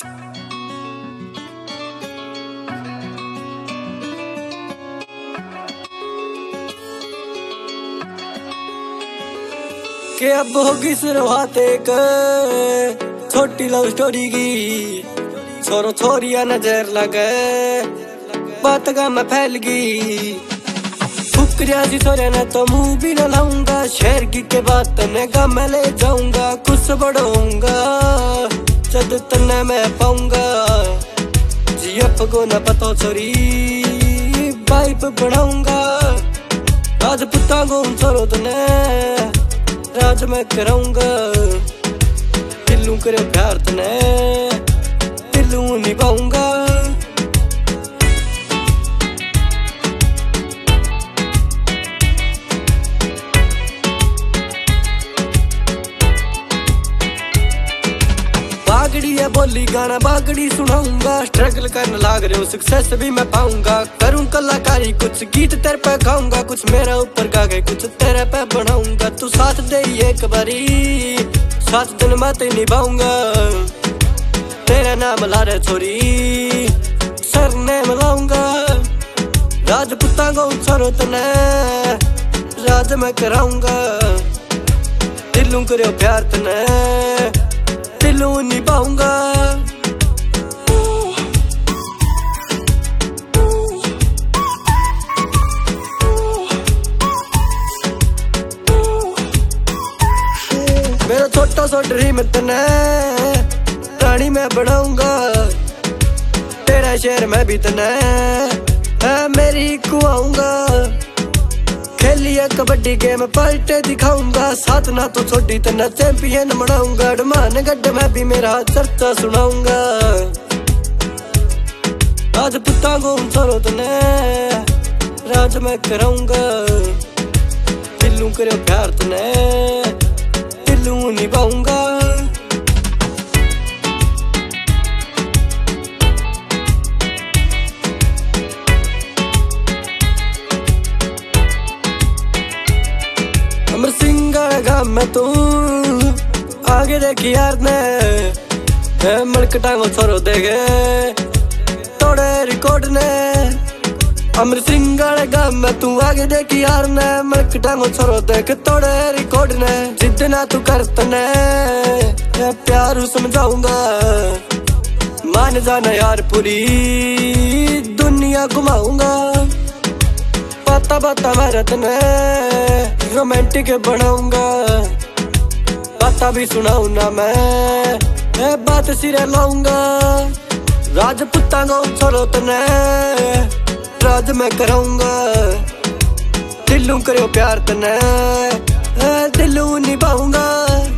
के अब होगी शुरुआत एक छोटी लव स्टोरी की। छोरो छोरिया नजर लगे बात का मैं फैल गई। फुकरिया सी छोरे ने तो मुंह भी न लाऊंगा। शहर की के बात ने गा मैं ले जाऊंगा। कुछ बढ़ाऊंगा जब तन्ने मैं पाऊंगा। जीएफ को न पता छोरी वाइफ बढ़ाऊंगा। राजपुता को छोरो तने राज मैं कराऊंगा। दिलू करे प्यार तने दिलू निभाऊंगा। बागड़ी है बोली गाना बागड़ी सुनाऊंगा। स्ट्रगल करने लाग रहे हो सक्सेस भी मैं पाऊंगा। करूं कलाकारी कुछ गीत तेरे पे गाऊंगा। कुछ मेरा ऊपर गा गए कुछ तेरे पे बनाऊंगा। तू साथ दे एक बारी 7 दिन मैं ते निभाऊंगा। तेरा नाम ला रे छोरी सर ने मिलाऊंगा। राजपुता को छोरो तने राज मैं कराऊंगा। दिलू करो प्यार तने दिलू निभाऊंगा। मेरा छोटा सा ड्रीम तने रानी मैं बनाऊंगा। तेरा शहर में भी तने मेरी कुआऊंगा। खेलिए कबड्डी गेम पलटे दिखाऊंगा। साथ ना तो छोटी तना चैंपियन बनाऊंगा। डमान गड्ढे में भी मेरा चर्चा सुनाऊंगा। राजपुता को छोरो तने राज मैं कराऊंगा। दिलू करे प्यार तने दिलू निभाऊंगा। अमर सिंह गाम में तू आगे देखी यार ने मलकटा को छोरो देगे तोड़े रिकॉर्ड ने। अमर सिंह गाम में तू आगे देखी यार ने मलकटा को छोरो देख तोड़े रिकॉर्ड ने। जिद ना तू करतने प्यार समझाऊंगा। मान जाना यार पूरी दुनिया घुमाऊंगा। बाता बाता भारत ने रोमांटिक बनाऊंगा। बाता भी सुनाऊ ना मैं बात सिरे लाऊंगा। राजपुता को छोरो तने राज मैं कराऊंगा। दिलू करो प्यार तने दिलू निभाऊंगा।